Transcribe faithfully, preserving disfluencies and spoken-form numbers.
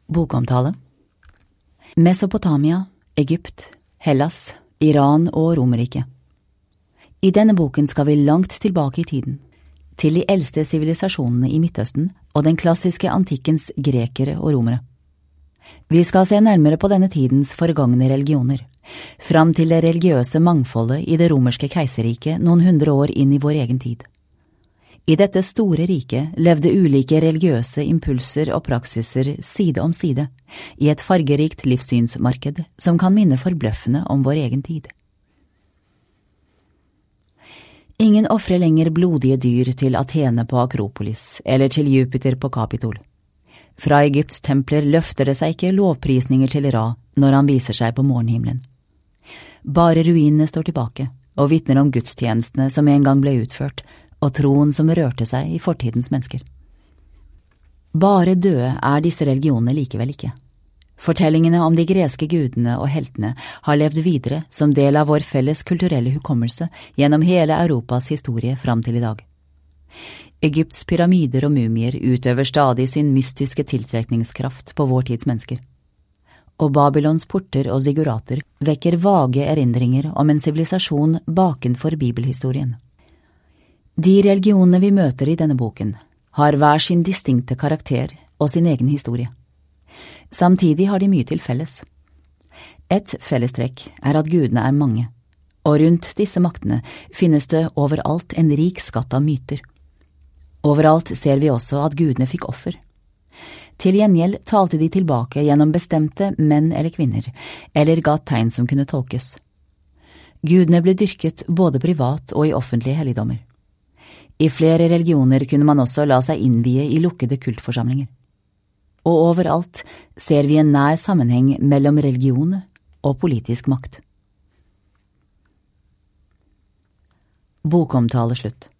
Bokomtale. Mesopotamia, Egypt, Hellas, Iran og Romerriket. I denne boken skal vi langt tilbake i tiden, til de eldste sivilisasjonene i Midtøsten og den klassiske antikkens grekere og romere. Vi skal se nærmere på denne tidens forgangne religioner, fram til det religiøse mangfoldet i det romerske keiserriket noen hundre år inn i vår egen tid. I dette store riket levde ulike religiøse impulser og praksiser side om side, i et fargerikt livssynsmarked som kan minne forbløffende om vår egen tid. Ingen offrer lenger blodige dyr til Athene på Akropolis, eller til Jupiter på Kapitol. Fra Egypts templer løfter det seg ikke lovprisninger til Ra når han viser seg på morgenhimmelen. Bare ruinene står tilbake, og vitner om gudstjenestene som en gang ble utført, og troen som rørte seg i fortidens mennesker. Bare døde er disse religionene likevel ikke. Fortellingene om de greske gudene og heltene har levd videre som del av vår felles kulturelle hukommelse gjennom hele Europas historie fram til i dag. Egypts pyramider og mumier utøver stadig sin mystiske tiltrekningskraft på vår tids mennesker. Og Babylons porter og zigurater vekker vage erindringer om en sivilisasjon bakenfor bibelhistorien. De religionene vi møter i denne boken har hver sin distinkte karakter og sin egen historie. Samtidig har de mye til felles. Et fellestrekk er at gudene er mange, og rundt disse maktene finnes det overalt en rik skatt av myter. Overalt ser vi også at gudene fikk offer. Til gjengjeld talte de tilbake gjennom bestemte menn eller kvinner, eller ga tegn som kunne tolkes. Gudene ble dyrket både privat og i offentlige helligdommer. I flere religioner kunne man også la seg innvie i lukkede kultforsamlinger. Og overalt ser vi en nær sammenheng mellom religion og politisk makt. Bokomtale slutt.